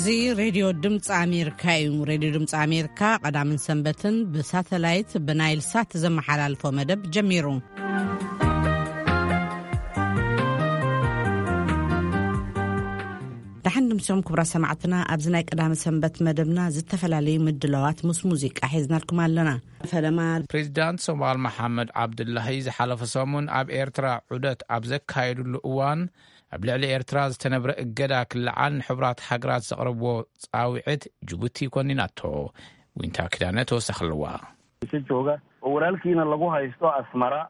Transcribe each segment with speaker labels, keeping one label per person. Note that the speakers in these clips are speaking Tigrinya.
Speaker 1: زي راديو دمص أمريكا راديو دمص أمريكا قدام سنبتن بساتلايت بنايل سات زمحلالفو مدب جميرو دحن نمسهم كبرى سمعتنا أبزناي قدام سنبت مدبنا زتفلالي مدلوات موسيقى حيزنا لكم علنا فلما
Speaker 2: بريزيدنت صومال محمد عبد الله زحلف سمون أب إيرترا عدت أبزك هايدو الأوان أبلع لإيرترا زتنبر إقدا كلعان حبرات حقرات زقربو صاوعد جبوتي كونيناتو وينتا كدانتو سخلوا
Speaker 3: سجوغا ولالكينا لغو هايستو أسمرا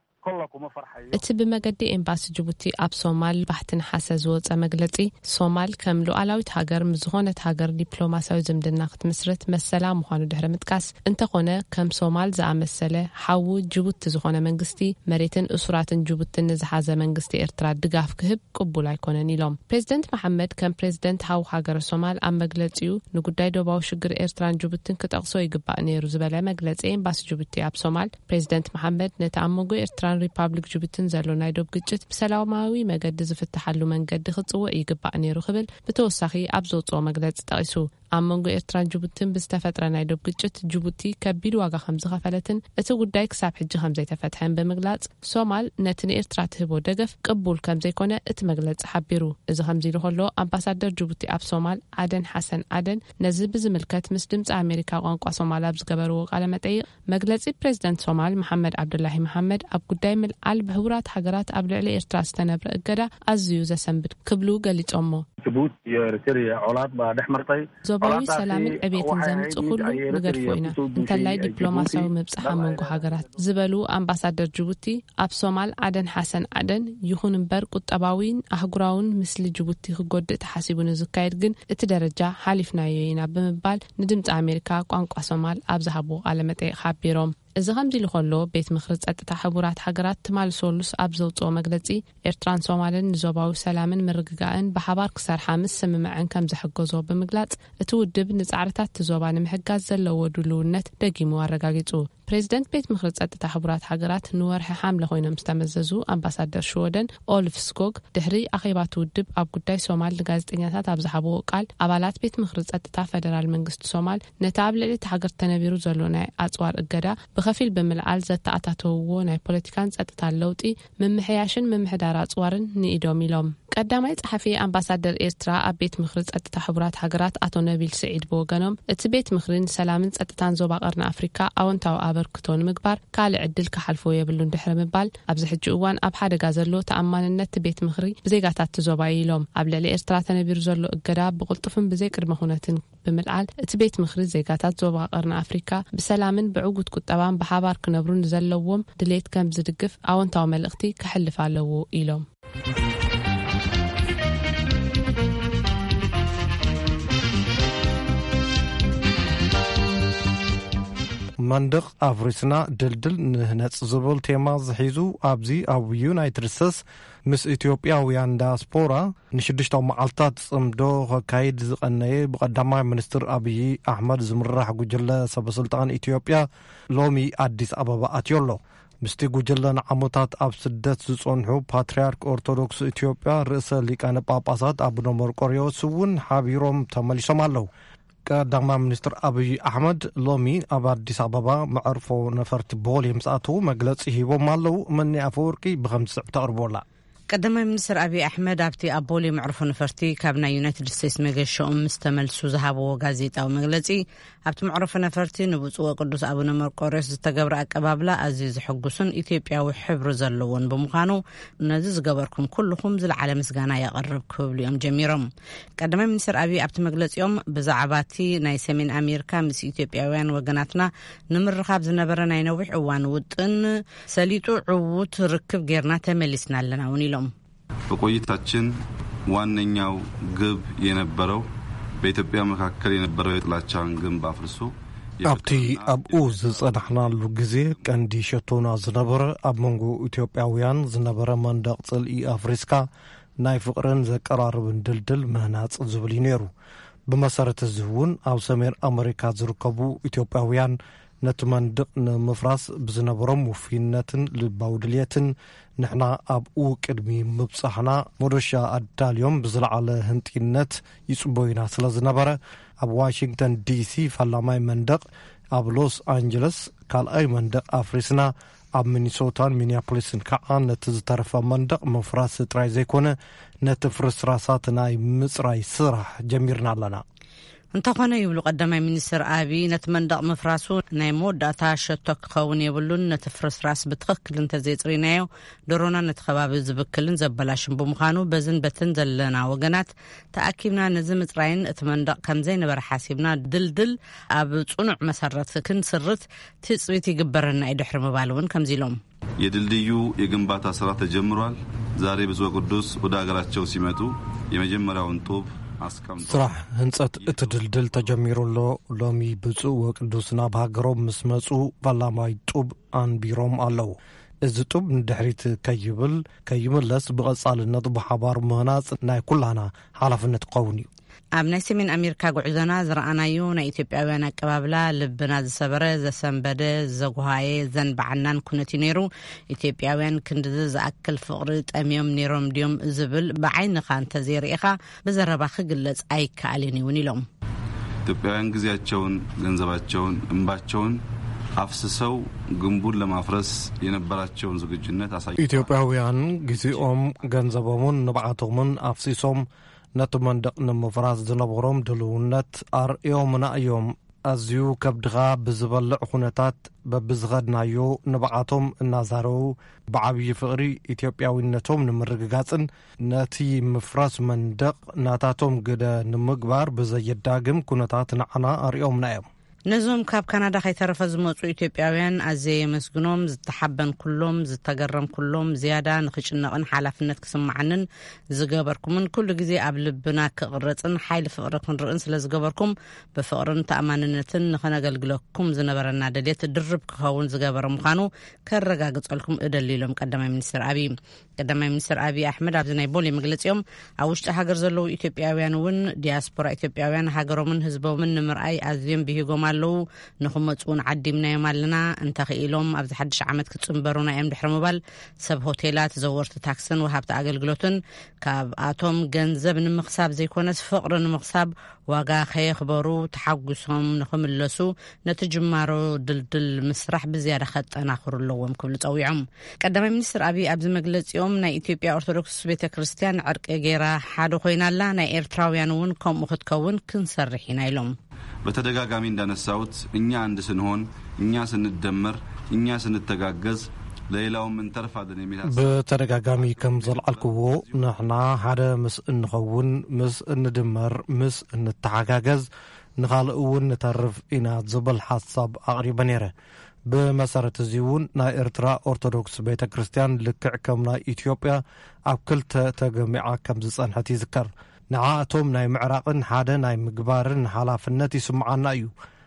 Speaker 4: እቲ ብመገዲ ኤምባሲ ጅቡቲ ኣብ ሶማል ባህትን ሓሰዝ ወፃ መግለጺ ሶማል ከም ሉዓላዊት ሃገር ምዝኾነት ሃገር ዲፕሎማሲያዊ ዝምድና ክትመስረት መሰላ ምዃኑ ድሕሪ ምጥቃስ እንተኾነ ከም ሶማል ዝኣመሰለ ሓዊ ጅቡቲ ዝኾነ መንግስቲ መሬትን እሱራትን ጅቡቲን ዝሓዘ መንግስቲ ኤርትራ ድጋፍ ክህብ ቅቡል ኣይኮነን ኢሎም ፕሬዝደንት መሐመድ ከም ፕሬዝደንት ሓዊ ሃገር ሶማል ኣብ መግለጺኡ ንጉዳይ ዶባዊ ሽግር ኤርትራን ጅቡቲን ክጠቕሶ ይግባእ ነይሩ ዝበለ መግለጺ ኤምባሲ ጅቡቲ ኣብ ሶማል ፕሬዝደንት መሐመድ ነቲ ኣመጎ ኤርትራ ሪፐብሊክ ጅቡቲን ዘሎ ናይ ዶብ ግጭት ብሰላማዊ መገዲ ዝፍትሐሉ መንገዲ ክጽውዕ ይግባእ ነይሩ ክብል ብተወሳኺ ኣብ ዘውፅኦ መግለጺ ጠቒሱ ኣብ መንጎ ኤርትራን ጅቡቲን ብዝተፈጥረ ናይ ዶብ ግጭት ጅቡቲ ከቢድ ዋጋ ከም ዝኸፈለትን እቲ ጉዳይ ክሳብ ሕጂ ከም ዘይተፈትሐን ብምግላጽ ሶማል ነቲ ንኤርትራ ትህቦ ደገፍ ቅቡል ከም ዘይኮነ እቲ መግለጺ ሓቢሩ እዚ ከምዚ ኢሉ ከሎ ኣምባሳደር ጅቡቲ ኣብ ሶማል አደን ሐሰን አደን ነዚ ብዝምልከት ምስ ድምፂ ኣሜሪካ ቋንቋ ሶማል ኣብ ዝገበርዎ ቃለ መጠይቅ መግለጺ ፕሬዝደንት ሶማል መሐመድ ዓብዱላሂ መሐመድ ኣብ ጉዳይ ምልዓል ብሕቡራት ሃገራት ኣብ ልዕሊ ኤርትራ ዝተነብረ እገዳ ኣዝዩ ዘሰንብድ ክብሉ ገሊጾሞ
Speaker 3: ጅቡቲ የኤርትራ ዖላት ባድሕመርታይ
Speaker 4: ዞባዊ ሰላምን ዕቤትን ዘምጽእ ሁሉ ንገድፎይና እንተላይ ዲፕሎማሲያዊ ምብጽሕ መንጎ ሃገራት ዝበሉ ኣምባሳደር ጅቡቲ ኣብ ሶማል አደን ሐሰን አደን ይኹን እምበር ቁጠባዊን አህጉራውን ምስሊ ጅቡቲ ክጎድእ ተሓሲቡን ዝካየድ ግን እቲ ደረጃ ሓሊፍናዮ ኢና ብምባል ንድምፂ ኣሜሪካ ቋንቋ ሶማል ኣብ ዝሃቦ ቃለ መጠይቅ ሓቢሮም እዚ ከምዚ ኢሉ ከሎ ቤት ምክሪ ጸጥታ ሕቡራት ሃገራት ትማልሶሉስ ኣብ ዘውፅኦ መግለጺ ኤርትራን ሶማልን ንዞባዊ ሰላምን ምርግጋእን ብሓባር ክሰርሓ ምስ ስምምዕን ከም ዝሕገዞ ብምግላጽ እቲ ውድብ ንጻዕርታት ዞባ ንምሕጋዝ ዘለዎ ድልውነት ደጊሙ ኣረጋጊጹ ፕሬዝደንት ቤት ምክሪ ጸጥታ ሕቡራት ሃገራት ንወርሒ ሓምለ ኮይኖም ዝተመዘዙ ኣምባሳደር ሽወደን ኦልፍ ስኮግ ድሕሪ ኣኼባት ውድብ ኣብ ጉዳይ ሶማል ንጋዜጠኛታት ኣብ ዝሃቦ ቃል ኣባላት ቤት ምክሪ ጸጥታ ፌደራል መንግስቲ ሶማል ነቲ ኣብ ልዕሊ ሃገር ተነቢሩ ዘሎ ናይ ኣጽዋር እገዳ ብኸፊል ብምልዓል ዘተኣታተውዎ ናይ ፖለቲካን ጸጥታ ለውጢ ምምሕያሽን ምምሕዳር ኣጽዋርን ንኢዶም ኢሎም ቀዳማይ ጸሓፊ ኣምባሳደር ኤርትራ ኣብ ቤት ምክሪ ጸጥታ ሕቡራት ሃገራት ኣቶ ነቢል ስዒድ ብወገኖም እቲ ቤት ምክሪን ሰላምን ጸጥታን ዞባ ቀርኒ ኣፍሪካ ኣወንታዊ ኣበርክቶን ምግባር ካልእ ዕድል ክሓልፎ የብሉን ድሕሪ ምባል ኣብዚ ሕጂ እዋን ኣብ ሓደጋ ዘሎ ተኣማንነት ቤት ምክሪ ብዜጋታት ዞባ ኢሎም ኣብ ልዕሊ ኤርትራ ተነቢሩ ዘሎ እገዳ ብቕልጡፍን ብዘይ ቅድመ ኩነትን ብምልዓል እቲ ቤት ምክሪ ዜጋታት ዞባ ቀርኒ ኣፍሪካ ብሰላምን ብዕጉት ቁጠባን ብሓባር ክነብሩን ዘለዎም ድሌት ከም ዝድግፍ ኣወንታዊ መልእኽቲ ክሕልፍ ኣለዎ ኢሎም
Speaker 5: መንደቕ ኣፍሪስና ድልድል ንህነጽ ዝብል ቴማ ዝሒዙ ኣብዚ ኣብ ዩናይትድ ስቴትስ ምስ ኢትዮጵያውያን ዳያስፖራ ንሽዱሽተ መዓልታት ጽምዶ ከካይድ ዝቐነየ ብቐዳማይ ሚኒስትር አብይ ኣሕመድ ዝምራሕ ጉጅለ ሰበስልጣን ኢትዮጵያ ሎሚ አዲስ አበባ ኣትየሎ ምስቲ ጉጅለ ንዓመታት ኣብ ስደት ዝጸንሑ ፓትርያርክ ኦርቶዶክስ ኢትዮጵያ ርእሰ ሊቃነ ጳጳሳት አቡነ መርቆሬዎስ እውን ሓቢሮም ተመሊሶም ኣለዉ ቀዳማይ ሚኒስትር አብይ አሕመድ ሎሚ ኣብ አዲስ አበባ መዕርፎ ነፈርቲ ቦሌ ምስኣተው መግለጺ ሂቦም ኣለዉ መኒ ኣፈወርቂ ብኸምዚ ተቕርቦላ
Speaker 1: ቀዳማይ ሚኒስትር አብይ አሕመድ ኣብቲ ኣቦሌ መዕርፎ ነፈርቲ ካብ ናይ ዩናይትድ ስቴትስ መገሸኦም ምስተመልሱ ዝሃበዎ ጋዜጣዊ መግለጺ ኣብቲ መዕርፎ ነፈርቲ ንብፁዕ ቅዱስ አቡነ መርቆሬዎስ ዝተገብረ ኣቀባብላ ኣዝዩ ዝሕጉስን ኢትዮጵያዊ ሕብሪ ዘለዎን ብምዃኑ ነዚ ዝገበርኩም ኩልኩም ዝለዓለ ምስጋና የቕርብ ክብሉ እዮም ጀሚሮም ቀዳማይ ሚኒስትር አብይ ኣብቲ መግለጺኦም ብዛዕባ እቲ ናይ ሰሜን ኣሜሪካ ምስ ኢትዮጵያውያን ወገናትና ንምርኻብ ዝነበረ ናይ ነዊሕ እዋን ውጥን ሰሊጡ ዕዉት ርክብ ጌርና ተመሊስና ኣለና እውን ኢሎም
Speaker 6: በቆይታችን ዋነኛው ግብ የነበረው በኢትዮጵያ መካከል የነበረው የጥላቻን ግንብ አፍርሶ
Speaker 5: ኣብቲ ኣብኡ ዝጸናሕናሉ ግዜ ቀንዲ ሸቶና ዝነበረ ኣብ መንጎ ኢትዮጵያውያን ዝነበረ መንደቕ ጽልኢ ኣፍሪስካ ናይ ፍቕርን ዘቀራርብን ድልድል ምህናጽ ዝብል ነይሩ ብመሰረት እዚ እውን ኣብ ሰሜን ኣሜሪካ ዝርከቡ ኢትዮጵያውያን ነቲ መንድቕ ንምፍራስ ብዝነበሮም ውፊነትን ልባዊ ድልየትን ንሕና ኣብኡ ቅድሚ ምብጻሕና መዶሻ ኣዳልዮም ብዝለዓለ ህንጢነት ይጽበዩና ስለ ዝነበረ ኣብ ዋሽንግተን ዲሲ ፈላማይ መንደቕ ኣብ ሎስ አንጀለስ ካልኣይ መንደቕ ኣፍሪስና ኣብ ሚኒሶታን ሚኒያፖሊስን ከዓ ነቲ ዝተረፈ መንደቕ ምፍራስ ጥራይ ዘይኮነ ነቲ ፍርስራሳት ናይ ምጽራይ ስራሕ ጀሚርና ኣለና
Speaker 1: እንተኾነ ይብሉ ቀዳማይ ሚኒስትር አብይ ነቲ መንደቕ ምፍራሱ ናይ መወዳእታ ሸቶ ክኸውን የብሉን ነቲ ፍርስራስ ብትኽክል እንተዘይጽሪናዮ ደሮና ነቲ ከባቢ ዝብክልን ዘበላሽን ብምዃኑ በዝን በትን ዘለና ወገናት ተኣኪብና ነዚ ምጽራይን እቲ መንደቕ ከምዘይነበረ ሓሲብና ድልድል ኣብ ጽኑዕ መሰረት ክንስርት ትጽቢት ይግበረና ድሕሪ ምባል እውን ከምዚ ኢሎም
Speaker 6: የድልድዩ የግንባታ ስራ ተጀምሯል። ዛሬ ብፁዕ ቅዱስ ወደ ሀገራቸው ሲመጡ የመጀመሪያውን ጡብ
Speaker 5: ስራሕ ህንጸት እቲ ድልድል ተጀሚሩሎ ሎሚ ብፁዕ ወቅዱስ ናብ ሃገሮም ምስ መጹ ፈላማይ ጡብ አንቢሮም ኣለዉ እዚ ጡብ ንድሕሪት ከይምለስ ብቐጻልነት ብሓባር ምህናጽ ናይ ኩላና ሓላፍነት ክኸውን እዩ
Speaker 1: ኣብ ናይ ሰሜን ኣሜሪካ ጉዕዞና ዝረኣናዮ ናይ ኢትዮጵያውያን ኣቀባብላ ልብና ዝሰበረ ዘሰንበደ ዘጓሃየ ዘንበዓናን ኩነት ነይሩ ኢትዮጵያውያን ክንዲ ዝኣክል ፍቕሪ ጠምዮም ነይሮም ድዮም ዝብል ብዓይንኻ እንተዘይርኢኻ ብዘረባ ክግለጽ ኣይከኣልን እውን ኢሎም
Speaker 6: ኢትዮጵያውያን ጊዜያቸውን ገንዘባቸውን እንባቸውን አፍስሰው ግንቡን ለማፍረስ የነበራቸውን ዝግጁነት አሳይተዋል። ኢትዮጵያውያን
Speaker 5: ጊዜኦም ገንዘቦምን ንብዓቶምን አፍሲሶም ነቲ መንደቕ ንምፍራስ ዝነበሮም ድልውነት ኣርእዮምና እዮም ኣዝዩ ከብድኻ ብዝበልዕ ኩነታት በብዝኸድናዮ ንብዓቶም እናዛረቡ ብዓብዪ ፍቕሪ ኢትዮጵያዊነቶም ንምርግጋጽን ነቲ ምፍራስ መንደቕ ናታቶም ግደ ንምግባር ብዘየዳግም ኩነታት ንዓና ኣርእዮምና እዮም
Speaker 1: ነዞም ካብ ካናዳ ከይተረፈ ዝመጹ ኢትዮጵያውያን ኣዘየ መስግኖም ዝተሓበን ኩሎም ዝተገረም ኩሎም ዝያዳ ንኽጭነቕን ሓላፍነት ክስማዓንን ዝገበርኩምን ኩሉ ግዜ ኣብ ልብና ክቕረጽን ሓይሊ ፍቕሪ ክንርእን ስለ ዝገበርኩም ብፍቕርን ተኣማንነትን ንኸነገልግለኩም ዝነበረና ደልየት ድርብ ክኸውን ዝገበረ ምዃኑ ከረጋግጸልኩም እደሊሎም ቀዳማይ ሚኒስትር አብይ ቀዳማይ ሚኒስትር አብይ አሕመድ ኣብዚ ናይ ቦሌ መግለጺኦም ኣብ ውሽጢ ሃገር ዘለዉ ኢትዮጵያውያን እውን ዲያስፖራ ኢትዮጵያውያን ሃገሮምን ህዝቦምን ንምርኣይ ኣዝዮም ብሂጎም አለው ንኹመጹን ዓዲምናዮም ኣለና እንተኽኢሎም ኣብዚ ሓድሽ ዓመት ክጽንበሩና እዮም ድሕሪ ምባል ሰብ ሆቴላት ዘወርቲ ታክስን ወሃብቲ ኣገልግሎትን ካብ ኣቶም ገንዘብ ንምኽሳብ ዘይኮነስ ፍቕሪ ንምኽሳብ ዋጋ ከየኽበሩ ተሓጒሶም ንኽምለሱ ነቲ ጅማሮ ድልድል ምስራሕ ብዝያዳ ከጠናኽሩ ኣለዎም ክብሉ ጸዊዖም ቀዳማይ ሚኒስትር አብይ ኣብዚ መግለጺኦም ናይ ኢትዮጵያ ኦርቶዶክስ ቤተ ክርስቲያን ዕርቂ ጌራ ሓደ ኮይናላ ናይ ኤርትራውያን እውን ከምኡ ክትከውን ክንሰርሕ ኢና ኢሎም
Speaker 6: በተደጋጋሚ እንዳነሳውት እኛ አንድ ስንሆን እኛ ስንደመር እኛ ስንተጋገዝ ለሌላው ምን ተርፋደን የሚላስ
Speaker 5: በተደጋጋሚ ከም ዘልዓልክዎ ንሕና ሓደ ምስ እንኸውን ምስ እንደመር ምስ እንተሓጋገዝ ንኻልእ እውን ንተርፍ ኢና ዝብል ሓሳብ ኣቕሪበ ነይረ ብመሰረት እዚ እውን ናይ ኤርትራ ኦርቶዶክስ ቤተ ክርስቲያን ልክዕ ከም ናይ ኢትዮጵያ ኣብ ክልተ ተገሚዓ ከም ዝጸንሐት ይዝከር ንዓኣቶም ናይ ምዕራቕን ሓደ ናይ ምግባርን ሓላፍነት ይስምዓና እዩ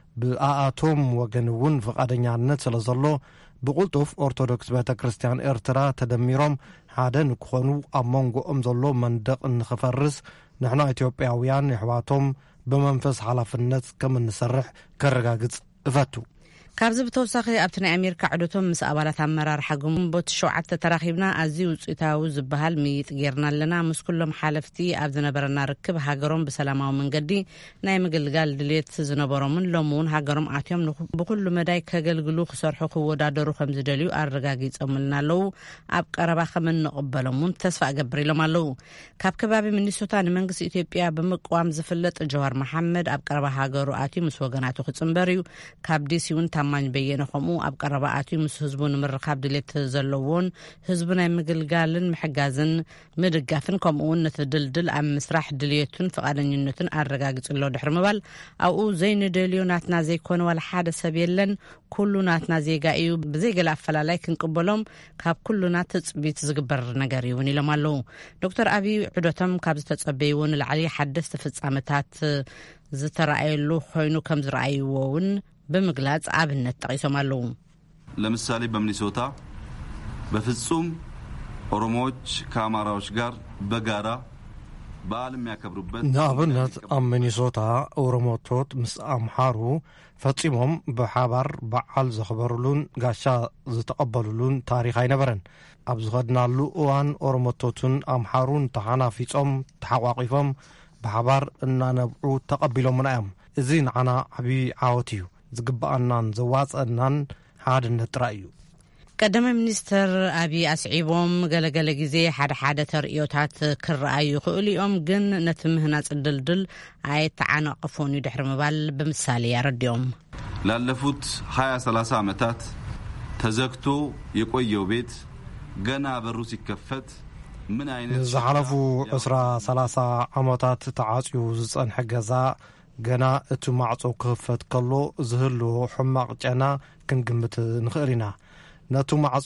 Speaker 5: ብኣኣቶም ወገን እውን ፍቓደኛነት ስለ ዘሎ ብቁልጡፍ ኦርቶዶክስ ቤተ ክርስቲያን ኤርትራ ተደሚሮም ሓደ ንክኾኑ ኣብ መንጎኦም ዘሎ መንደቕ ንኽፈርስ ንሕና ኢትዮጵያውያን ኣሕዋቶም ብመንፈስ ሓላፍነት ከም እንሰርሕ ከረጋግጽ እፈቱ
Speaker 1: ካብዚ ብተወሳኺ ኣብቲ ናይ ኣሜሪካ ዕዶቶም ምስ ኣባላት ኣመራርሓ ግንቦት 7 ተራኺብና ኣዝዩ ውፅኢታዊ ዝበሃል ምይጥ ጌርና ኣለና ምስ ኩሎም ሓለፍቲ ኣብ ዝነበረና ርክብ ሃገሮም ብሰላማዊ መንገዲ ናይ ምግልጋል ድሌት ዝነበሮምን ሎሚ እውን ሃገሮም ኣትዮም ብኩሉ መዳይ ከገልግሉ ክሰርሑ ክወዳደሩ ከም ዝደልዩ ኣረጋጊፆምልና ኣለዉ ኣብ ቀረባ ከም እንቕበሎም እውን ተስፋ እገብር ኢሎም ኣለዉ ካብ ከባቢ ሚኒሶታ ንመንግስቲ ኢትዮጵያ ብምቅዋም ዝፍለጥ ጀዋር መሓመድ ኣብ ቀረባ ሃገሩ ኣትዩ ምስ ወገናቱ ክጽንበር እዩ ካብ ዲሲ እውን ታማኝ በየነ ከምኡ ኣብ ቀረባ ኣትዩ ምስ ህዝቡ ንምርኻብ ድሌት ዘለዎን ህዝቡ ናይ ምግልጋልን ምሕጋዝን ምድጋፍን ከምኡውን ነቲ ድልድል ኣብ ምስራሕ ድልየቱን ፍቓደኝነቱን ኣረጋጊፅሎ ድሕሪ ምባል ኣብኡ ዘይንደልዮ ናትና ዘይኮነ ዋላ ሓደ ሰብ የለን ኩሉ ናትና ዜጋ እዩ ብዘይገለ ኣፈላላይ ክንቅበሎም ካብ ኩሉና ትጽቢት ዝግበር ነገር ይውን ኢሎም ኣለዉ ዶክተር አብይ ዕዶቶም ካብ ዝተጸበይዎ ንላዕሊ ሓደስቲ ፍጻመታት ዝተረኣየሉ ኮይኑ ከም ዝረኣይዎ እውን በመግላጽ አብነት ጠቂሶም አለው
Speaker 6: ለምሳሌ በሚኒሶታ በፍጹም ኦሮሞዎች ከአማራዎች ጋር በጋራ በዓለም ያከብሩበት
Speaker 5: ንኣብነት ኣብ ሚኒሶታ ኦሮሞቶት ምስ ኣምሓሩ ፈጺሞም ብሓባር በዓል ዘኽበሩሉን ጋሻ ዝተቐበሉሉን ታሪኽ ኣይነበረን። ኣብ ዝኸድናሉ እዋን ኦሮሞቶትን ኣምሓሩን ተሓናፊጾም ተሓቋቂፎም ብሓባር እናነብዑ ተቐቢሎምና እዮም። እዚ ንዓና ዓብዪ ዓወት እዩ። ዝግብኣናን ዘዋፀናን ሓድነት ጥራይ እዩ።
Speaker 1: ቀደመ ሚኒስተር ኣብዪ ኣስዒቦም ገለገለ ግዜ ሓደ ተርእዮታት ክረኣዩ ይኽእሉ እዮም፣ ግን ነቲ ምህናፅ ድልድል ኣይተዓናቕፎን ድሕሪ ምባል ብምሳሌ ያረድዮም።
Speaker 6: ላለፉት 20-30 ዓመታት ተዘግቶ የቆየው ቤት ገና በሩ ሲከፈት ምን አይነት
Speaker 5: ዝሓለፉ 20-30 ዓመታት ተዓጽዩ ዝጸንሐ ገዛ ገና እቲ ማዕጾ ክኽፈት ከሎ ዝህልዎ ሕማቕ ጨና ክንግምት ንኽእል ኢና። ነቱ ማዕጾ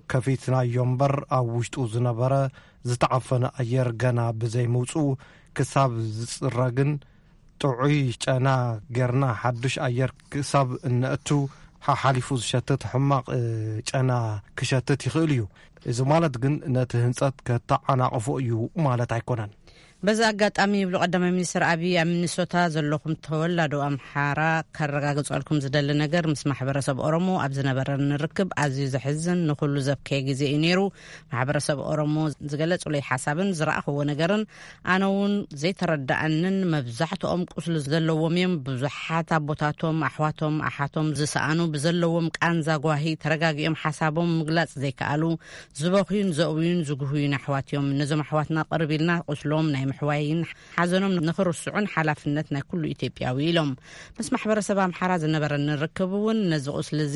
Speaker 5: ከፊትናዮ እምበር ኣብ ውሽጡ ዝነበረ ዝተዓፈነ ኣየር ገና ብዘይ ምውፁ ክሳብ ዝጽረግን ጥዑይ ጨና ጌርና ሓድሽ ኣየር ክሳብ እነእቱ ሓሊፉ ዝሸትት ሕማቕ ጨና ክሸትት ይኽእል እዩ። እዚ ማለት ግን ነቲ ህንጸት ከተዓናቕፎ እዩ ማለት ኣይኮነን። በዛ አጋጣሚ ይብሉ ቀዳማይ ሚኒስትር አብይ ኣብ ሚኒሶታ ዘለኹም ተወላዶ ኣምሓራ ከረጋግጸልኩም ዝደሊ ነገር ምስ ማሕበረሰብ ኦሮሞ ኣብ ዝነበረ ንርክብ ኣዝዩ ዘሕዝን ንኹሉ ዘብከየ ግዜ እዩ ነይሩ። ማሕበረሰብ ኦሮሞ ዝገለጹለይ ሓሳብን ዝረኣኽዎ ነገርን ኣነ እውን ዘይተረዳእንን መብዛሕትኦም ቁስሊ ዘለዎም እዮም። ብዙሓት ኣቦታቶም ኣሕዋቶም ኣሓቶም ዝሰኣኑ ብዘለዎም ቃንዛ ጓሂ ተረጋጊኦም ሓሳቦም ምግላጽ ዘይከኣሉ ዝበኽዩን ዘእውዩን ዝጉህዩን ኣሕዋት እዮም። ነዞም ኣሕዋትና ቅርብ ኢልና ቁስሎም ናይ ምሕዋይን ሓዘኖም ንኽርስዑን ሓላፍነት ናይ ኩሉ ኢትዮጵያዊ ኢሎም ምስ ማሕበረሰብ ኣምሓራ ዝነበረ ንርክብ እውን ነዚ ቁስሊ እዚ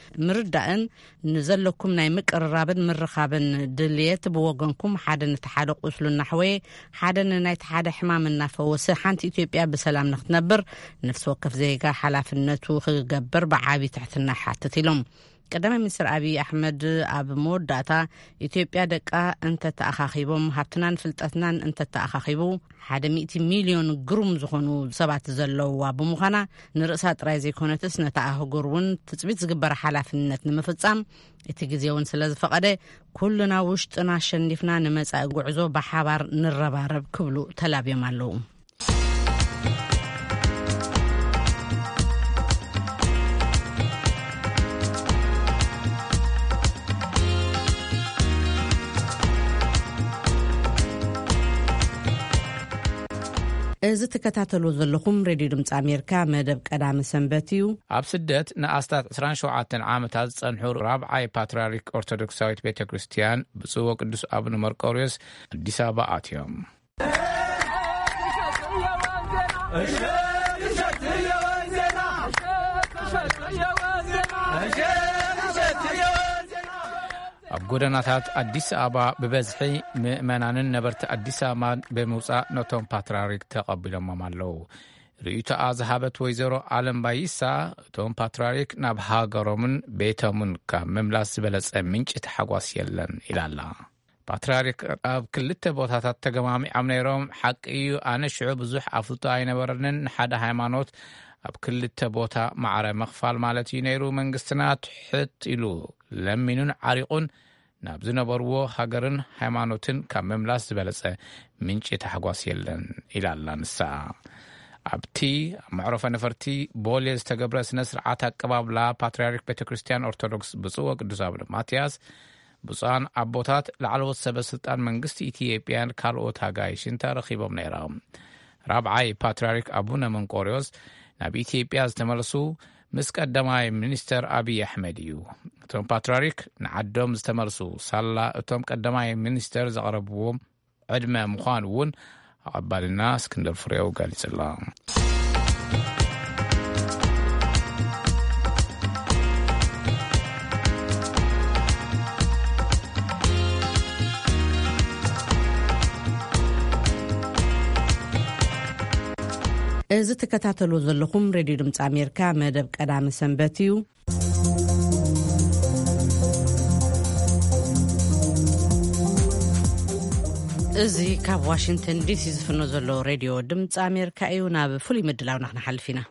Speaker 5: ምርዳእን ንዘለኩም ናይ ምቅርራብን ምርኻብን ድልየት ብወገንኩም ሓደ ነቲ ሓደ ቁስሉ እናሕወየ ሓደ ንናይቲ ሓደ ሕማም እናፈወሰ ሓንቲ ኢትዮጵያ ብሰላም ንኽትነብር ነፍሲ ወከፍ ዜጋ ሓላፍነቱ ክገብር ብዓብዪ ትሕትና ሓትት ኢሎም ቀዳማይ ሚኒስትር አብይ አሕመድ ኣብ መወዳእታ ኢትዮጵያ ደቃ እንተተኣኻኺቦም ሃብትናን ፍልጠትናን እንተተኣኻኺቡ 100 ሚሊዮን ግሩም ዝኾኑ ሰባት ዘለውዋ ብምዃና ንርእሳ ጥራይ ዘይኮነትስ ነታ ኣህጉር እውን ትፅቢት ዝግበረ ሓላፍነት ንምፍጻም እቲ ግዜ እውን ስለ ዝፈቐደ ኩሉና ውሽጥና ሸኒፍና ንመጻኢ ጉዕዞ ብሓባር ንረባረብ ክብሉ ተላብዮም ኣለዉ። እዚ ተከታተሉ ዘለኹም ሬድዮ ድምፂ ኣሜሪካ መደብ ቀዳሚ ሰንበት እዩ።
Speaker 2: ኣብ ስደት ንኣስታት 27 ዓመታት ዝጸንሑ ራብዓይ ፓትርያርክ ኦርቶዶክሳዊት ቤተ ክርስቲያን ብጽዋ ቅዱስ አቡነ መርቆሬዎስ አዲስ አበባ ኣትዮም። ኣብ ጎደናታት አዲስ አበባ ብበዝሒ ምእመናንን ነበርቲ አዲስ አበባ ብምውፃእ ነቶም ፓትርያርክ ተቐቢሎሞም ኣለዉ። ርእይቶኣ ዝሃበት ወይዘሮ ዓለም ባይሳ እቶም ፓትርያርክ ናብ ሃገሮምን ቤቶምን ካብ ምምላስ ዝበለጸ ምንጭ ተሓጓስ የለን ኢላላ። ፓትርያርክ ኣብ ክልተ ቦታታት ተገማሚዖም ነይሮም። ሓቂ እዩ ኣነ ሽዑ ብዙሕ ኣፍልጦ ኣይነበረንን ንሓደ ሃይማኖት ኣብ ክልተ ቦታ ማዕረ መኽፋል ማለት እዩ ነይሩ። መንግስትና ትሕት ኢሉ ለሚኑን ዓሪቁን ናብ ዝነበርዎ ሃገርን ሃይማኖትን ካብ ምምላስ ዝበለጸ ምንጭ ተሓጓስ የለን ኢላላ ንሳ። ኣብቲ መዕረፈ ነፈርቲ ቦሌ ዝተገብረ ስነ ስርዓት ኣቀባብላ ፓትርያርክ ቤተ ክርስቲያን ኦርቶዶክስ ብጽዋ ቅዱስ አቡነ ማትያስ ብፁዓን ኣቦታት ላዕለዎት ሰበስልጣን መንግስቲ ኢትዮጵያን ካልኦት ኣጋይሽን ተረኺቦም ነይሮም። ራብዓይ ፓትርያርክ አቡነ መርቆሬዎስ ናብ ኢትዮጵያ ዝተመለሱ ምስ ቀዳማይ ሚኒስተር አብይ አሕመድ እዩ። እቶም ፓትርያርክ ንዓዶም ዝተመለሱ ሳላ እቶም ቀዳማይ ሚኒስተር ዘቕረብዎም ዕድመ ምዃኑ እውን ኣቐባልና እስክንድር ፍሬው ገሊጹላ።
Speaker 1: እዚ ተከታተሉ ዘለኹም ሬድዮ ድምፂ ኣሜሪካ መደብ ቀዳሚ ሰንበት እዩ። እዚ ካብ ዋሽንግተን ዲሲ ዝፍኖ ዘሎ ሬድዮ ድምፂ ኣሜሪካ እዩ። ናብ ፍሉይ ምድላውና ክንሓልፍ ኢና።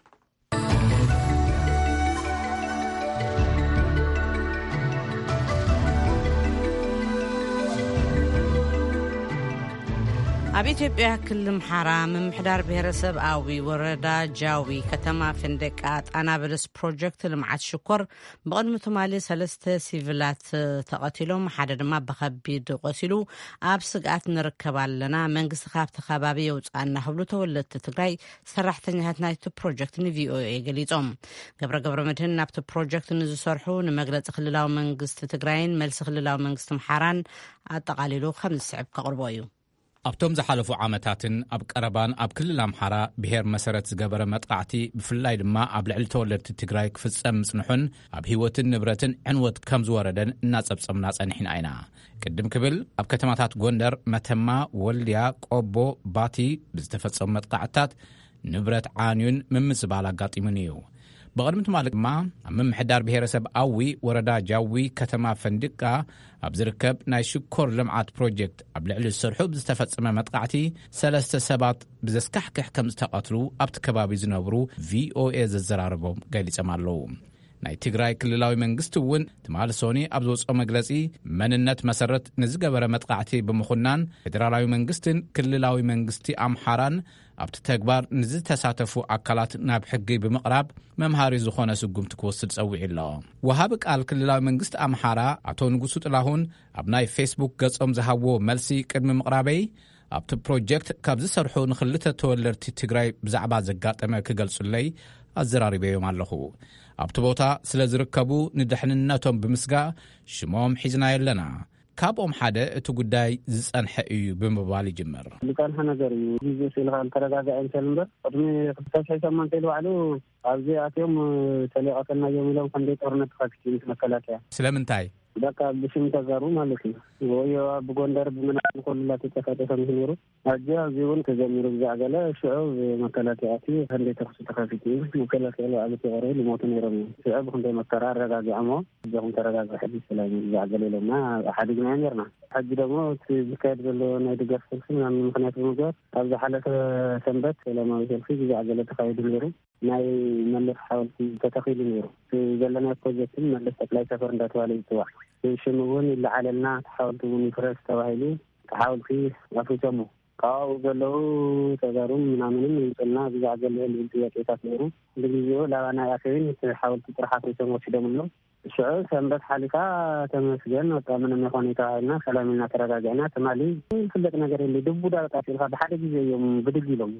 Speaker 1: ኣብ ኢትዮጵያ ክልል ምሓራ ምምሕዳር ብሄረሰብ ኣዊ ወረዳ ጃዊ ከተማ ፍንደቃ ጣና በለስ ፕሮጀክት ልምዓት ሽኮር ብቅድሚ ትማሊ 3 ሲቪላት ተቐቲሎም ሓደ ድማ ብከቢድ ቆሲሉ ኣብ ስግኣት ንርከብ ኣለና መንግስቲ ካብቲ ከባቢ የውፃና ክብሉ ተወለድቲ ትግራይ ሰራሕተኛታት ናይቲ ፕሮጀክት ንቪኦኤ ገሊፆም ገብረ መድህን ናብቲ ፕሮጀክት ንዝሰርሑ ንመግለፂ ክልላዊ መንግስቲ ትግራይን መልሲ ክልላዊ መንግስቲ ምሓራን ኣጠቃሊሉ ከም ዝስዕብ ከቅርቦ እዩ
Speaker 2: ኣብቶም ዝሓለፉ ዓመታትን ኣብ ቀረባን ኣብ ክልል ኣምሓራ ብሄር መሰረት ዝገበረ መጥቃዕቲ ብፍላይ ድማ ኣብ ልዕሊ ተወለድቲ ትግራይ ክፍጸም ምጽንሑን ኣብ ህይወትን ንብረትን ዕንወት ከም ዝወረደን እናጸብጸምና ጸኒሕና ኢና ቅድም ክብል ኣብ ከተማታት ጎንደር መተማ ወልድያ ቆቦ ባቲ ብዝተፈጸሙ መጥቃዕትታት ንብረት ዓንዩን ምምዝባል ኣጋጢሙን እዩ ብቅድሚ ትማሊ ድማ ኣብ ምምሕዳር ብሄረሰብ ኣዊ ወረዳ ጃዊ ከተማ ፈንድቃ ኣብ ዝርከብ ናይ ሽኮር ልምዓት ፕሮጀክት ኣብ ልዕሊ ዝሰርሑ ብዝተፈጸመ መጥቃዕቲ 3 ሰባት ብዘስካሕክሕ ከም ዝተቐትሉ ኣብቲ ከባቢ ዝነብሩ ቪኦኤ ዘዘራርቦም ገሊፆም ኣለዉ ናይ ትግራይ ክልላዊ መንግስቲ እውን ትማሊ ሶኒ ኣብ ዝወፅኦ መግለጺ መንነት መሰረት ንዝገበረ መጥቃዕቲ ብምኹናን ፌደራላዊ መንግስትን ክልላዊ መንግስቲ ኣምሓራን ኣብቲ ተግባር ንዝተሳተፉ ኣካላት ናብ ሕጊ ብምቕራብ መምሃሪ ዝኾነ ስጉምቲ ክወስድ ጸዊዕ ኣሎ ወሃቢ ቃል ክልላዊ መንግስቲ ኣምሓራ ኣቶ ንጉሱ ጥላሁን ኣብ ናይ ፌስቡክ ገጾም ዝሃብዎ መልሲ ቅድሚ ምቕራበይ ኣብቲ ፕሮጀክት ካብ ዝሰርሑ ንኽልተ ተወለድቲ ትግራይ ብዛዕባ ዘጋጠመ ክገልጹለይ ኣዘራሪበዮም ኣለኹ ኣብቲ ቦታ ስለ ዝርከቡ ንድሕንነቶም ብምስጋእ ሽሞም ሒዝና የለና ካብኦም ሓደ እቲ ጉዳይ ዝጸንሐ እዩ ብምባል ይጅመር
Speaker 3: ልቃንሐ ነገር እዩ ግዜ ስልኻን ተረጋጋዕ እንተልምበር ቅድሚ 2008 ይልዋዕሉ ኣብዚ ኣትዮም ተለቐተና የሚሎም ክንደይ ጦርነት ተኸፊቱ መከላከያ ስለምንታይ በቃ ብሽም ተጋሩ ማለት ነው ወይ በጎንደር በመናን ኮላተ ተፈተሰም ሲኖሩ አጃ ዚውን ተጀምሩ ዘአገለ ሽዑ መከላከያቲ እንደ ተخص ተከፊቱ መከላከያ ለአብት ይወረ ለሞት ነው ሽዑ እንደ መከራ ረጋጋሞ ጀሁን ተረጋጋ ሐዲ ሰላም ዘአገለ ለማ አሐድግና ነርና ሐጅ ደግሞ ዝካድ ዘሎ ናይ ድጋፍ ፍልስና ምክንያት ነገር ኣብዚ ሓለፈ ሰንበት ሰላማዊ ሰልፊ ዘአገለ ተካይዱ ነሩ ናይ መለስ ሓወልቲ ተተኺሉ ነሩ ዘለና ፕሮጀክት መለስ ጠቅላይ ሰፈር እንዳተባለ ይጽዋዕ ሽሙውን ለዓለልና ተሓውልቱን ይፍረስ ተባሂሉ ተሓውልቲ አፍሪካሙ ካው ዘለው ተጋሩም ምናምንም ይጽና ብዛገለ ጥያቄታት ነሩ ለጊዜው ላባና ያፈይን ተሓውልቲ ጥራሓት ተሞችደምሎ ሽዑ ሰንበት ሓሊካ ተመስገን ወጣምን መኾኒታና ሰላምና ተረጋጋና ተማሊ ፍለጥ ነገር የለ ድቡዳ ጣፊልካ በሓደ ጊዜ እዮም ብድግሎም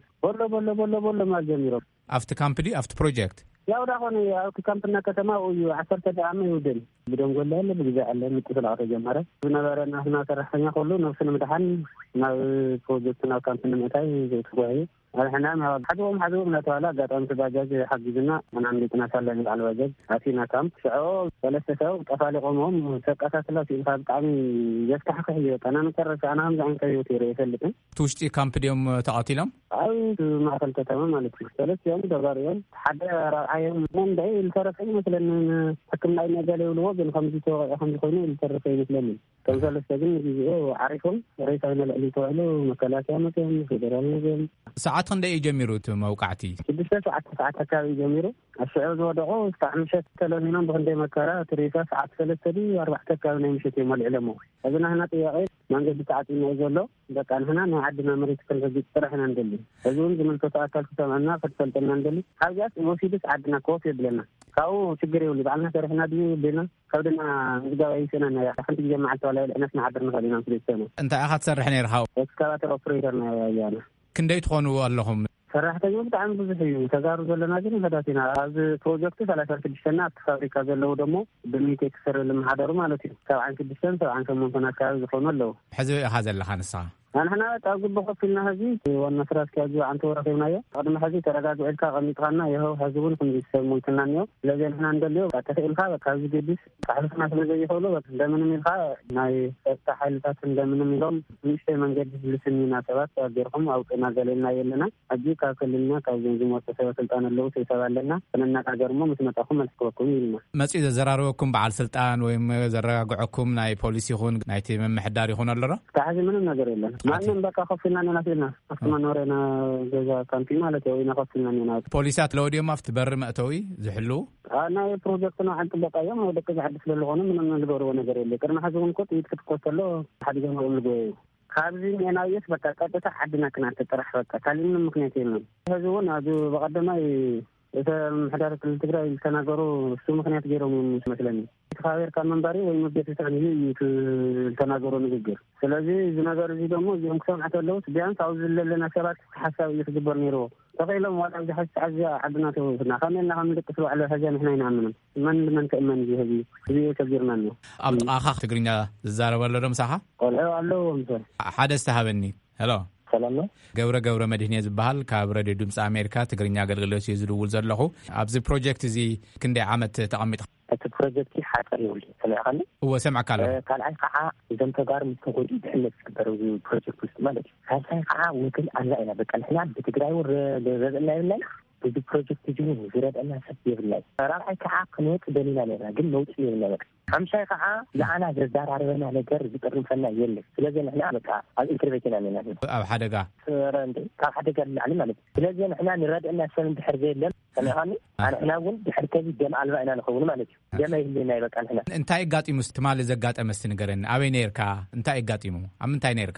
Speaker 3: ቦሎ ማል ጀሚሮ
Speaker 2: after company after project
Speaker 3: ያው ዳሆነ ያው ካምፕና ከተማ እዩ 10 ተዳም ይውደል ብደም ጎላ ያለ በግዛ አለ ምጥፍላው ተጀመረ ዝነበረና ህና ተረፈኛ ሁሉ ነፍስን መድሃን ናብ ፕሮጀክትና ካምፕና መታይ ዘይተጓየ አልሐና حدوم نتوالا قاطعم تباجاج حجزنا من عندنا سالن على الوجه عطينا كم شعو ثلاثة سو تفالقهم سقطات لا في القام يفتحك هي انا مكرس انا هم عن كيوتير يفلتن
Speaker 2: توشتي كامبديوم تعاطيلم
Speaker 3: او ما قلت تمام مالك ثلاث يوم دباريوم حدا راعيهم من داي الفرقين مثلا حكمنا لنا قالوا له بين 5 خوينه الفرقين مثلا كان لسه عارفهم رئيسنا اللي توالو مكالاتهم مثلا فيدرال
Speaker 2: ساعات خنده يجمروا موقعتي
Speaker 3: 6 ساعات كاوي يجمروا الشعب ودعوا استعمشت تلونهم بغندي مكرا تريفا ساعات 3 دي 4 كاوي مشيت يوم العلمو اذن هنا طياقي منجد بتاعتنا يزلو بقى هنا نعدنا مريت كنجد طرحنا ندلي اذن من تتاكل تمنا فتلتنا ندلي حاجات وفيدس عدنا كوفي بلنا كاو تجري اللي بعنا طرحنا دي بينا كودنا نقدر سنه حنت جماعه ولا الناس نعدنا خلينا في السنه
Speaker 2: انت اخذ سرحني رحاو
Speaker 3: اسكالاتر اوبريتورنا يانا
Speaker 2: كندي تخونوا اللهم
Speaker 3: ሰራሕተኛው በጣም ብዙ ነው ተጋሩ ዘለና ግን ፈዳቲና አዝ ፕሮጀክት 36 እና ፋብሪካ ዘለው ደግሞ በሚቴክ ስር ለማህደሩ ማለት ነው 76 78 አካባቢ ዝሆነለው
Speaker 2: ሕዝብ ሀዘለ ኻንሳ
Speaker 3: أنا أقول بخفينا هذه والنصرات كأجوا عن طور في مايا قدم هذه ترجع إلك قميطنا يهو هزول كم يسمون تنانيو لازم إحنا ندليو تخيل خا كهذا جديد تعرف ما سمع زي هولو دائما من خا ناي تحيل تاسن دائما منهم مش من جد لسنين ناسبات غيرهم أو كنا قلنا يلنا أجي كأكلنا كأجن جموع تسوى سلطان اللو تسوى لنا فننا كجرمو مثل ما تأخذ مسكوكم يلنا
Speaker 2: مسجد زراركم بعد سلطان ويم زرقعكم ناي بوليسي هون ناي تيم محداري هون الله
Speaker 3: كهذا من النجار يلنا ማንም በቃ ኸፍና ነናፊና አስተማኖረና ገዛ ካምፒ ማለት ነው እና ኸፍና ነና
Speaker 2: ፖሊሳት ለወዲም አፍት በር መእተዊ ዝሕሉ
Speaker 3: አና የፕሮጀክት ነው አንተ በቃ ያው ወደ ከዛ አዲስ ለሆነ ምንም ነገር ነገር የለ ቅርና ሐዘውን ኮት ይትከተከተሎ ሐዲጋ ነው ልጎ ካብዚ ሜናዊት በቃ ቀጥታ ዓድና ክናት ተጥራሕ በቃ ካልምን ምክንያት የለም ህዝቡን አዱ በቀደማይ ምሕዳር ክልል ትግራይ ተናገሩ እሱ ምክንያት ገይሮም መስለኒ ተኻቤርካ መንባሪ ወይ መቤተሰብ ተናገሩ ንግግር ስለዚህ እዚ ነገር እዚ ደግሞ እዚኦም ክሰምዓት ኣለውስ ቢያንስ ኣብ ዘለለና ሰባት ሓሳብ እየትግበር ነይሩ ተኸይሎም ዋላ እዚ ሓሳብ ዓድና ተወስና ከመና ከምንደቅስ ባዕለ ሀዛ ንሕና ይናምንም መን ከእመን እዚ ህዚ እዚ ተገርና ነው
Speaker 2: ኣብ ጥቃኻ ትግርኛ ዝዛረበሎ ዶ ምሳኻ
Speaker 3: ቆልዑ ኣለዎ ምሰል
Speaker 2: ሓደ ዝተሃበኒ ሄሎ
Speaker 3: ሰላም ነው
Speaker 2: ገብረ መድህን ዝበሃል ካብ ሬድዮ ድምፂ ኣሜሪካ ትግርኛ አገልግሎት ዝድውል ዘለኹ ኣብዚ ፕሮጀክት እዚ ክንደይ ዓመት ተቐሚጥ
Speaker 7: እቲ ፕሮጀክት ሓጠር ይውል ሰማዕካኒ
Speaker 2: ሰማዕካ ኣሎ
Speaker 7: ካልኣይ ከዓ እዞም ተጋሩ ምስተጎዱ ድሕነት ዝግበረው ፕሮጀክት ውስጥ ማለት እዩ ካልኣይ ከዓ ወገን ኣላ ኢና በቃ ንሕና ብትግራይ ረዘና ይብልና ብዙ ፕሮጀክት ጅኑ ዝረድአና ሰብ የብልና ራብዓይ ከዓ ክንወፅ ደሊና ነና ግን መውፅ የብልና በቃ ሓምሻይ ከዓ ለዓና ዘዘራርበና ነገር ዝጠርምፈና የለን ስለዚ ንሕና በቃ ኣብ ኢንተርቬትና ነና
Speaker 2: ኣብ ሓደጋ
Speaker 7: ካብ ሓደጋ ንላዕሊ ማለት ስለዚ ንሕና ንረድአና ሰብ እንድሕር ዘየለን ሰማዕካኒ ንሕና እውን ድሕር ከዚ ደም ኣልባ ኢና ንኸውን ማለት እዩ ደመ ይህልና በቃ ንሕና
Speaker 2: እንታይ ኣጋጢሙ ትማሊ ዘጋጠመ እስቲ ንገረኒ ኣበይ ነርካ እንታይ ኣጋጢሙ ኣብ ምንታይ ነርካ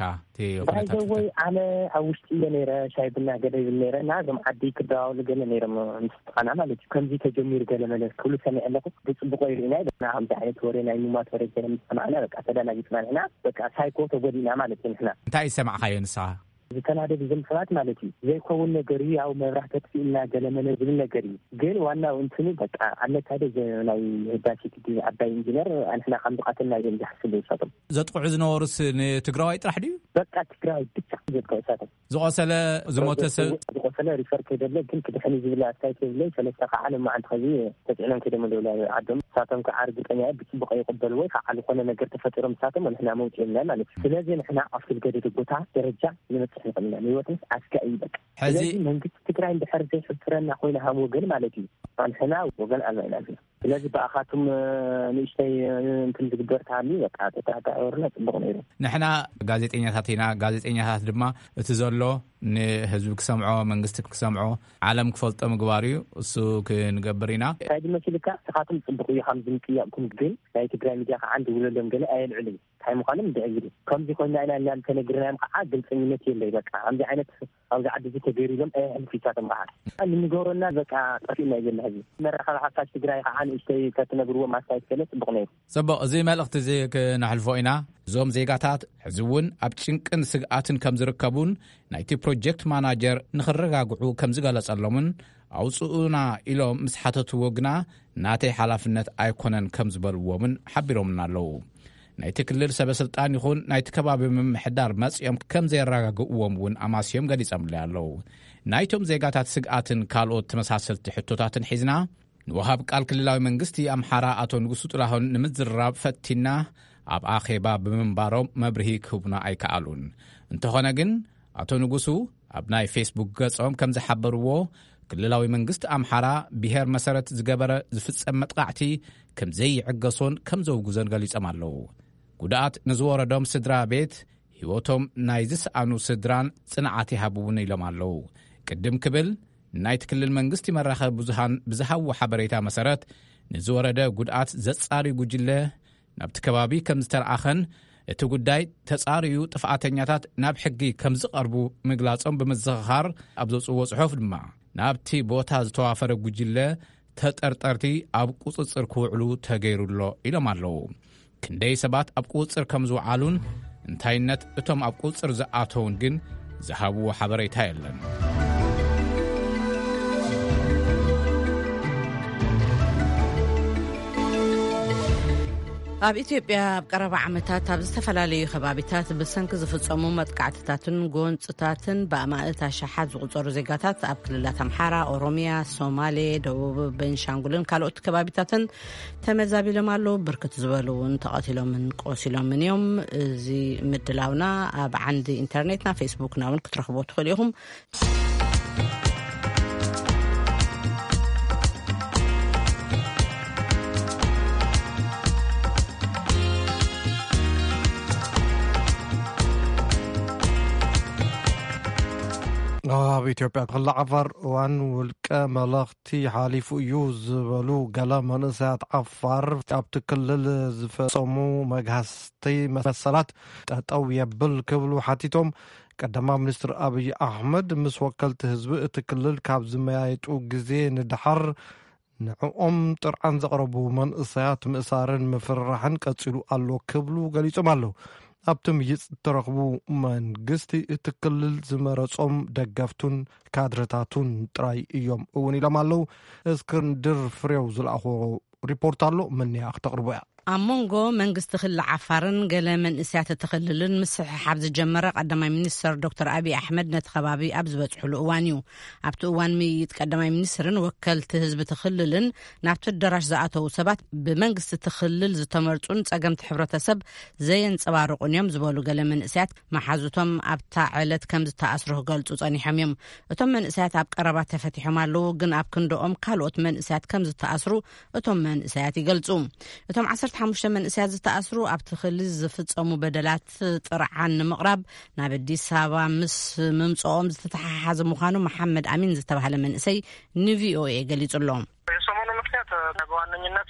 Speaker 7: ወይ ኣነ ኣብ ውሽጢ እየ ነይረ ሻይ ቡና ገለ ይብል ነይረ እና እዞም ዓዲ ክደዋውሉ ገለ ነይሮም ምስትቃና ማለት እዩ ከምዚ ተጀሚሩ ገለ መለ ክብሉ ሰሚዕ ኣለኹ ብፅቡቆ ይርኢና ደና ከምዚ ዓይነት ወሬ ናይ ሙማት ወሬ ገለ ምሰማዕና በቃ ተደናጊፅና ንሕና በቃ ሳይኮ ተጎዲና ማለት እዩ ንሕና
Speaker 2: እንታይ ሰማዕካዮ ንስኻ
Speaker 7: ዝተናደዱ ዝም ሰባት ማለት እዩ ዘይከውን ነገር እዩ ያው መብራህ ተጥፊእና ገለመለ ዝብል ነገር እዩ ግን ዋናው እንትኑ በቃ ኣነታደ ናይ ህዳሴ ግድብ ዓባይ ኢንጂነር ኣንሕና ከም ዝቃተልና እዮም ዝሓስቡ ይሰጡም
Speaker 2: ዘጥቅዑ ዝነበሩስ ንትግራዋይ ጥራሕ ድዩ
Speaker 7: በቃ ትግራዋይ ብቻ ዘጥቅዑ ይሰጡም
Speaker 2: ዝቆሰለ ዝሞተ ሰብ
Speaker 7: ዝቆሰለ ሪፈር ከይደለ ግን ክድሕኒ ዝብል ኣስተያየት የብለይ ሰለስተ ከዓ ልማዓንቲ ከዚ ተፅዕኖም ከይደሞ ደብላ ዓዶም ሳቶም ከዓ ርግጠኛ ብፅቡቅ ይቅበልዎ ከዓ ዝኾነ ነገር ተፈጢሮም ሳቶም ንሕና መውፅ የልና ማለት እዩ ስለዚ ንሕና ኣብ ዝገደደ ቦታ ደረጃ ንመፅሕ ንኽእልና ንህይወትስ ኣስጋኢ በቃ ሕዚ መንግስቲ ትግራይ እንድሕር ዘይሕፍረና ኮይና ሃብ ወገን ማለት እዩ ንሕና ወገን ኣልባ ኢና ስለዚ ብኣኻቱም ንእሽተይ እንትን ዝግበር ተሃሊ በቃ ተታወርና ፅቡቅ ነይሩ
Speaker 2: ንሕና ጋዜጠኛታት ኢና ጋዜጠኛታት ድማ እቲ ዘሎ ንህዝቢ ክሰምዖ መንግስቲ ክሰምዖ ዓለም ክፈልጦ ምግባር እዩ እሱ ክንገብር ኢና
Speaker 7: ካይዲ መሲልካ ስኻቱም ፅቡቅ እዩ ከም ዝምጥያቅኩም ግን ናይ ትግራይ ሚድያ ከዓ እንድውለሎም ገለ ኣየልዕሉ እንታይ ምዃኖም ድዕግሉ ከምዚ ኮይና ኢና እኛ ተነግርናዮም ከዓ ግልፀኝነት የለይ በቃ ከምዚ ዓይነት ኣብዚ ዓዲ እዚ ተገይሩ ኢሎም ሕልፊታቶም ከዓ ንገብረና በቃ ጠፊእና እዩ ዘላ ህዚ መራኸቢ ሓፋሽ ትግራይ ከዓ ንእሽተይ ከተነግርዎ ማስታወት ከለ ፅቡቅ ነይሩ
Speaker 2: ፅቡቅ እዚ መልእኽቲ እዚ ክነሕልፎ ኢና እዞም ዜጋታት ሕዚ እውን ኣብ ጭንቅን ስግኣትን ከም ዝርከቡን ናይቲ ፕሮጀክት ማናጀር ንኽረጋግዑ ከም ዝገለጸሎምን ኣውፅኡና ኢሎም ምስ ሓተትዎ ግና ናተይ ሓላፍነት ኣይኮነን ከም ዝበልዎምን ሓቢሮምና ኣለዉ ናይቲ ክልል ሰበስልጣን ይኹን ናይቲ ከባቢ ምምሕዳር መፅኦም ከም ዘየረጋግእዎም እውን ኣማስዮም ገሊፆምለይ ኣለዉ ናይቶም ዜጋታት ስግኣትን ካልኦት ተመሳሰልቲ ሕቶታትን ሒዝና ንወሃብ ቃል ክልላዊ መንግስቲ ኣምሓራ ኣቶ ንጉሱ ጥላሁን ንምዝራብ ፈቲና ኣብ ኣኼባ ብምንባሮም መብርሂ ክህቡና ኣይከኣሉን እንተኾነ ግን ኣቶ ንጉሱ ኣብ ናይ ፌስቡክ ገጾም ከም ዝሓበርዎ ክልላዊ መንግስቲ ኣምሓራ ብሄር መሰረት ዝገበረ ዝፍጸም መጥቃዕቲ ከም ዘይዕገሶን ከም ዘውግዞን ገሊፆም ኣለዉ ጉድኣት ንዝወረዶም ስድራ ቤት ህይወቶም ናይ ዝሰኣኑ ስድራን ጽንዓት ይሃብውን ኢሎም ኣለዉ ቅድም ክብል ናይቲ ክልል መንግስቲ መራኸቢ ብዙሃን ብዝሃብዎ ሓበሬታ መሰረት ንዝወረደ ጉድኣት ዘጻሪ ጉጅለ ናብቲ ከባቢ ከም ዝተረኣኸን እቲ ጉዳይ ተጻሪዩ ጥፍኣተኛታት ናብ ሕጊ ከም ዝቐርቡ ምግላጾም ብምዝኽኻር ኣብ ዘውፅዎ ጽሑፍ ድማ ናብቲ ቦታ ዝተዋፈረ ጉጅለ ተጠርጠርቲ ኣብ ቁፅፅር ክውዕሉ ተገይሩሎ ኢሎም ኣለዉ ክንደይ ሰባት ኣብ ቁፅፅር ከም ዝውዓሉን እንታይነት እቶም ኣብ ቁፅፅር ዝኣተውን ግን ዝሃብዎ ሓበሬታ የለን
Speaker 1: ኣብ ኢትዮጵያ ኣብ ቀረባ ዓመታት ኣብ ዝተፈላለዩ ከባቢታት ብሰንኪ ዝፍጸሙ መጥቃዕትታትን ጎንፅታትን ብኣማእት ኣሽሓት ዝቁፀሩ ዜጋታት ኣብ ክልላት ኣምሓራ፣ ኦሮሚያ፣ ሶማሌ፣ ደቡብ ቤንሻንጉልን ካልኦት ከባቢታትን ተመዛቢሎም ኣለዉ ብርክት ዝበሉ እውን ተቐቲሎምን ቆሲሎምን እዮም እዚ ምድላውና ኣብ ዓንዲ ኢንተርኔትና ፌስቡክና እውን ክትረኽቦ ትኽእሉ ኢኹም
Speaker 5: በኢትዮጵያ ክልል ዓፋር እዋን ውልቀ መልእኽቲ ሓሊፉ እዩ ዝበሉ ገለ መንእሰያት ዓፋር ኣብቲ ክልል ዝፈጸሙ መግሃስቲ መሰላት ጠጠው የብል ክብሉ ሓቲቶም ቀዳማ ሚኒስትር አብይ አሕመድ ምስ ወከልቲ ህዝቢ እቲ ክልል ካብ ዝመያየጡ ግዜ ንድሓር ንዕኦም ጥርዓን ዘቕረቡ መንእሰያት ምእሳርን ምፍርራሕን ቀፂሉ ኣሎ ክብሉ ገሊጾም ኣለዉ። ኣብቲ ምይጽ እተረኽቡ መንግስቲ እቲ ክልል ዝመረጾም ደገፍቱን ካድረታቱን ጥራይ እዮም እውን ኢሎም ኣለዉ። እስክንድር ፍሬው ዝለኣኽዎ ሪፖርት ኣሎ ምንያ ክተቕርቡ እያ። ኣብ መንጎ መንግስቲ ክልል ዓፋርን ገለ መንእስያት እትኽልልን ምስሕሓብ ዝጀመረ ቀዳማይ ሚኒስትር ዶክተር አብይ አሕመድ ነቲ ከባቢ ኣብ ዝበፅሕሉ እዋን እዩ። ኣብቲ እዋን ምይይጥ ቀዳማይ ሚኒስትርን ወከልቲ ህዝቢ ትኽልልን ናብቲ ኣዳራሽ ዝኣተዉ ሰባት ብመንግስቲ ትኽልል ዝተመርጹን ጸገምቲ ሕብረተሰብ ዘየንጸባርቑን እዮም ዝበሉ ገለ መንእስያት መሓዙቶም ኣብታ ዕለት ከም ዝተኣስሩ ክገልጹ ጸኒሖም እዮም። እቶም መንእስያት ኣብ ቀረባ ተፈቲሖም ኣለዉ፣ ግን ኣብ ክንደኦም ካልኦት መንእስያት ከም ዝተኣስሩ እቶም መንእስያት ይገልጹ። እቶም 15 መንእስያት ዝተኣስሩ ኣብቲ ክልል ዝፍጸሙ በደላት ጥርዓን ንምቕራብ ናብ ኣዲስ አበባ ምስ ምምጽኦም ዝተተሓሓዘ ምዃኑ መሐመድ አሚን ዝተባሃለ መንእሰይ ንቪኦኤ ገሊጹ ኣሎ።
Speaker 8: የሰሞኑ ምክንያት በዋነኝነት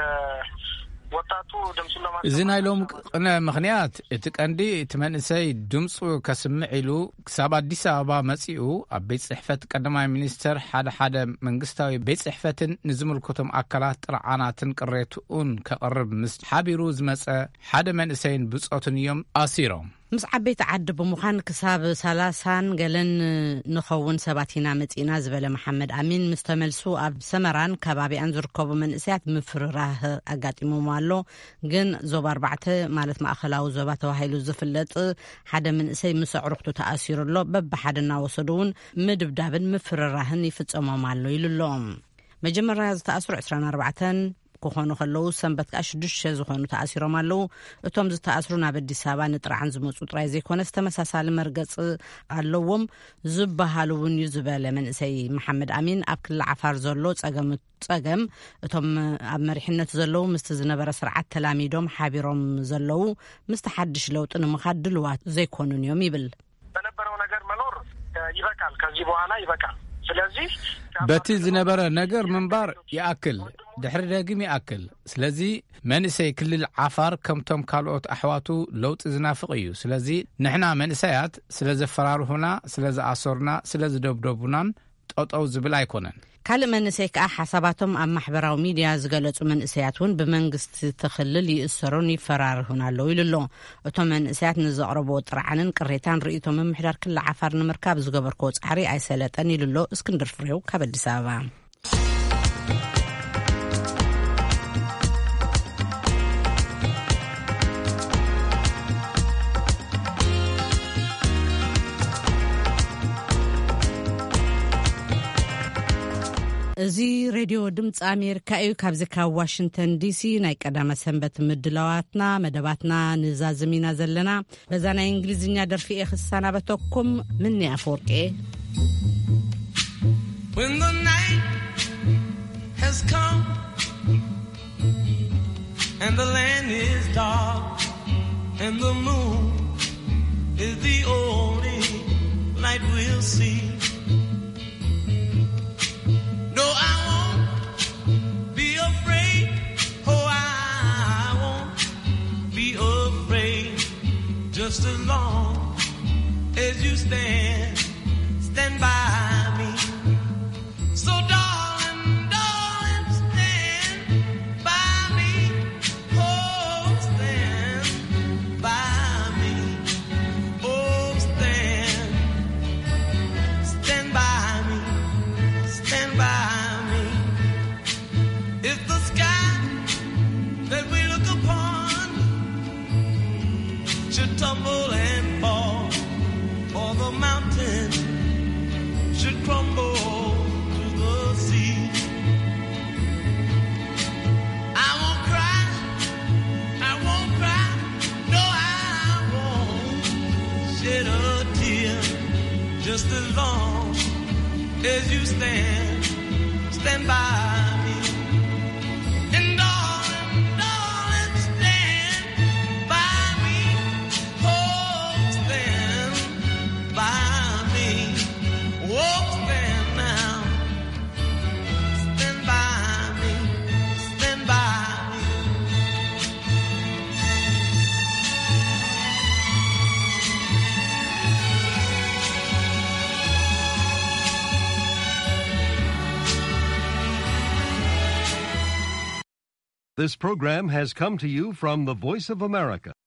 Speaker 8: ወጣቱ ድምፁ ለማሰማት
Speaker 2: እዚ ናይ ሎም ቅነ ምክንያት እቲ ቀንዲ እቲ መንእሰይ ድምፁ ከስምዕ ኢሉ ክሳብ አዲስ አበባ መጺኡ ኣብ ቤት ጽሕፈት ቀዳማይ ሚኒስትር ሓደ መንግስታዊ ቤት ጽሕፈትን ንዝምልከቶም አካላት ጥርዓናትን ቅሬቱን ከቅርብ ምስ ሓቢሩ ዝመጸ ሓደ መንእሰይን ብጾቱን እዮም ኣሲሮም። ምስ ዓበይቲ ዓዲ ብምዃን ክሳብ 30 ገለን ንኸውን ሰባቲና መጺና ዝበለ መሐመድ አሚን ምስ ተመልሱ ኣብ ሰመራን ከባቢያን ዝርከቡ መንእስያት ምፍርራህ ኣጋጢሞም ኣሎ። ግን ዞባ 4 ማለት ማእኸላዊ ዞባ ተባሂሉ ዝፍለጥ ሓደ መንእሰይ ምስ ኣዕሩኽቱ ተኣሲሩ ኣሎ። በብሓደ እናወሰዱውን ምድብዳብን ምፍርራህን ይፍጸሞም ኣሎ ኢሉሎም። መጀመርያ ዝተኣስሩ 24 ክኾኑ ከለዉ ሰንበት 6 ዝኾኑ ተኣሲሮም ኣለዉ። እቶም ዝተኣስሩ ናብ ኣዲስ አበባ ንጥርዓን ዝመፁ ጥራይ ዘይኮነስ ተመሳሳሊ መርገጽ ኣለዎም ዝበሃሉ እውን እዩ ዝበለ መንእሰይ መሐመድ አሚን ኣብ ክልል ዓፋር ዘሎ ጸገም እቶም ኣብ መሪሕነት ዘለዉ ምስቲ ዝነበረ ስርዓት ተላሚዶም ሓቢሮም ዘለዉ ምስቲ ሓድሽ ለውጢ ንምኻድ ድልዋት ዘይኮኑን እዮም ይብል።
Speaker 8: በነበረው ነገር መኖር ይበቃል፣ ከዚህ በኋላ ይበቃል። ስለዚህ
Speaker 2: በቲ ዝነበረ ነገር ምንባር ይኣክል፣ ድሕሪ ደግም ይኣክል። ስለዚ መንእሰይ ክልል ዓፋር ከምቶም ካልኦት ኣሕዋቱ ለውጢ ዝናፍቕ እዩ። ስለዚ ንሕና መንእሰያት ስለ ዘፈራርሁና፣ ስለ ዝኣሰሩና፣ ስለ ዝደብደቡናን ጠጠው ዝብል ኣይኮነን። ካልእ መንእሰይ ከዓ ሓሳባቶም ኣብ ማሕበራዊ ሚድያ ዝገለጹ መንእሰያት እውን ብመንግስቲ ትኽልል ይእሰሩን ይፈራርሁን ኣለዉ ኢሉ ኣሎ። እቶም መንእሰያት ንዘቕረብዎ ጥርዓንን ቅሬታን ርእይቶም ምምሕዳር ክልል ዓፋር ንምርካብ ዝገበርክዎ ጻዕሪ ኣይሰለጠን ኢሉ ኣሎ። እስክንድር ፍሬው ካብ ኣዲስ አበባ። እዚ ሬድዮ ድምፂ ኣሜሪካ እዩ። ካብዚ ካብ ዋሽንግተን ዲሲ ናይ ቀዳመ ሰንበት ምድላዋትና መደባትና ንዛዝሚና ዘለና በዛ ናይ እንግሊዝኛ ደርፊ ክሳናበተኩም ምኒ ኣፈወርቂ። When the night has come and the land is dark and the moon is the only light we'll see. No, I won't be afraid. Oh, I won't be afraid. Just as long as you stand by me. So darling, darling, stand by me. Oh, stand by me. Oh, stand by me. Stand by. Tumble and fall, or the mountain should crumble to the sea. I won't cry, no, I won't shed a tear. Just as long as you stand by me. And darling, stand by me. Oh, stand by me.
Speaker 9: This program has come to you from the Voice of America,